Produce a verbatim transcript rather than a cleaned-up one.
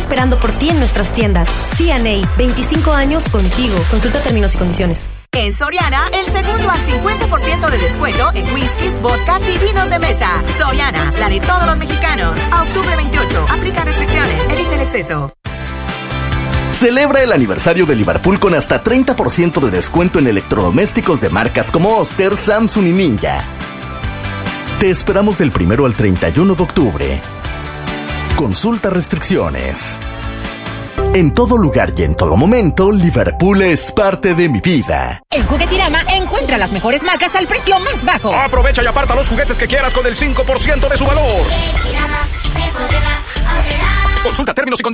esperando por ti en nuestras tiendas. C N A, veinticinco años contigo. Consulta términos y condiciones. En Soriana, el segundo al cincuenta por ciento de descuento en whiskies, vodkas y vinos de mesa. Soriana, la de todos los mexicanos. A octubre veintiocho. Aplica restricciones. Evita el exceso. Celebra el aniversario de Liverpool con hasta treinta por ciento de descuento en electrodomésticos de marcas como Oster, Samsung y Ninja. Te esperamos del primero al treinta y uno de octubre. Consulta restricciones. En todo lugar y en todo momento, Liverpool es parte de mi vida. En Juguetirama encuentra las mejores marcas al precio más bajo. Aprovecha y aparta los juguetes que quieras con el cinco por ciento de su valor. Consulta términos y condiciones.